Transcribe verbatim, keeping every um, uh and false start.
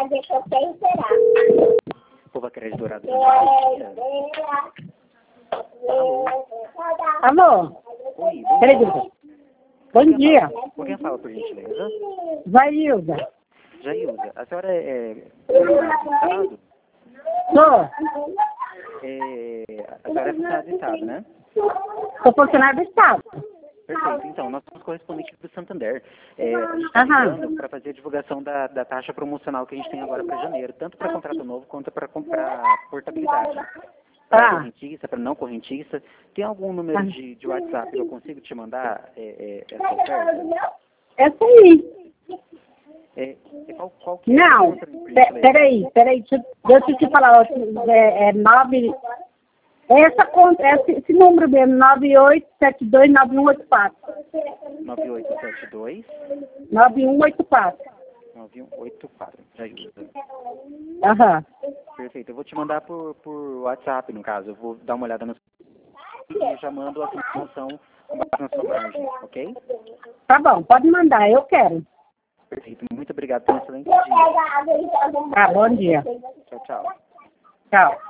Pova Crédito Dourado. Alô? Alô? Oi, bom Peraí, dia. Duda. Bom dia. Fala, com quem fala, por gentileza? Vailda. Jailza, a senhora é... é do Estado? Sou. É, a senhora é funcionária do Estado, né? Sou funcionário do Estado. Perfeito. Então, nós somos correspondentes do Santander. É, a gente está ligando para fazer a divulgação da, da taxa promocional que a gente tem agora para janeiro, tanto para contrato novo quanto para portabilidade. Para Ah. correntista, para não correntista. Tem algum número de, de WhatsApp que eu consigo te mandar é, é, essa oferta? Essa aí. É, é qual, qual que é? Não. Pe- Peraí, peraí. Deixa, deixa eu te falar. É, é nove... Essa conta, esse, esse número mesmo, nove oito sete dois nove um oito quatro. nove oito sete dois nove um oito quatro. nove um oito quatro. Jailza. Aham. Perfeito. Eu vou te mandar por, por WhatsApp, no caso. Eu vou dar uma olhada no e já mando a informação com base na sua margem, ok? Tá bom, pode mandar, eu quero. Perfeito. Muito obrigado. Tenha um excelente dia. Tá, bom dia. Tchau, tchau. Tchau.